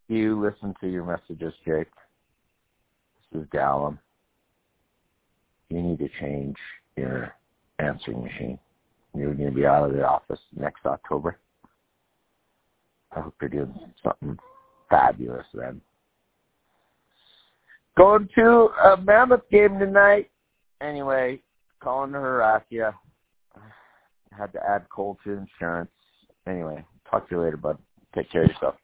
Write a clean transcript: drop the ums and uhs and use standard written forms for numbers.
You listen to your messages, Jake. This is Gallum. You need to change your answering machine. You're going to be out of the office next October. I hope you're doing something fabulous then. Going to a Mammoth game tonight. Anyway, calling to harass you. Had to add coal to insurance. Anyway, talk to you later, bud. Take care of yourself.